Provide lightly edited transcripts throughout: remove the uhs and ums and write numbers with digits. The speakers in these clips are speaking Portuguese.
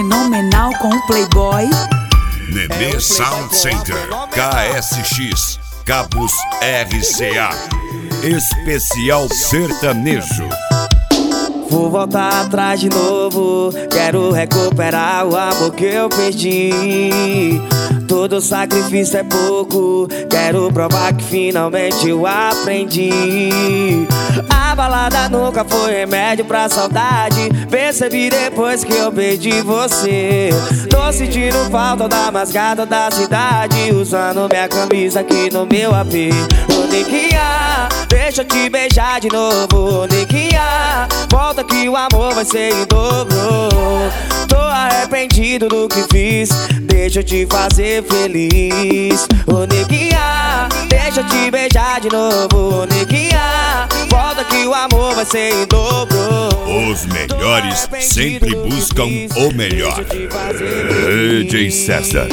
Fenomenal com o Playboy. Nenê Sound Center, KSX, Cabos RCA, especial sertanejo. Vou voltar atrás de novo, quero recuperar o amor que eu perdi. Todo sacrifício é pouco, quero provar que finalmente eu aprendi. A balada nunca foi remédio pra saudade, percebi depois que eu perdi você. Tô sentindo falta da mascada da cidade, usando minha camisa aqui no meu AP. Ô neguinha, deixa eu te beijar de novo. Ô neguinha, volta que o amor vai ser em dobro. Tô arrependido do que fiz, deixa eu te fazer feliz. Ô neguinha, deixa eu te beijar de novo. Ô neguinha, volta que o amor vai ser em dobro. Os melhores sempre buscam o melhor. DJ César.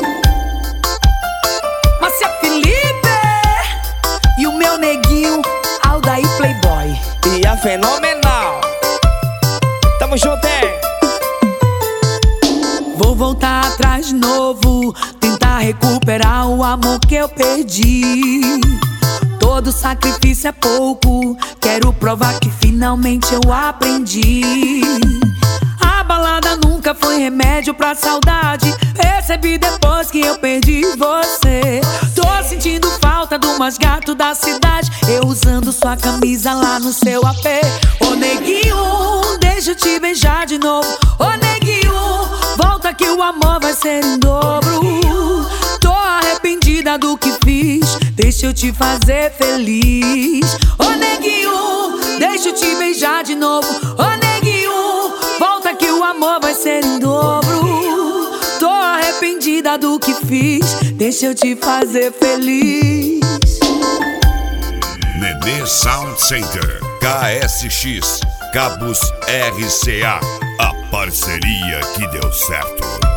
Márcia Felipe e o meu neguinho Aldair Playboy. E a Fenomenal, tamo junto, hein? Vou voltar atrás de novo, tentar recuperar o amor que eu perdi. Todo sacrifício é pouco, quero provar que finalmente eu aprendi. A balada nunca foi remédio pra saudade, percebi depois que eu perdi você. Tô sentindo falta do mais gato da cidade, eu usando sua camisa lá no seu AP. Ô neguinho, deixa eu te beijar de novo. Ô neguinho, volta que o amor vai ser em dobro. Tô arrependida do que fiz, deixa eu te fazer feliz. Ô neguinho, deixa eu te beijar de novo. Ô neguinho, volta que o amor vai ser em dobro. Tô arrependida do que fiz, deixa eu te fazer feliz. Nenê Sound Center, KSX, Cabos RCA, a parceria que deu certo.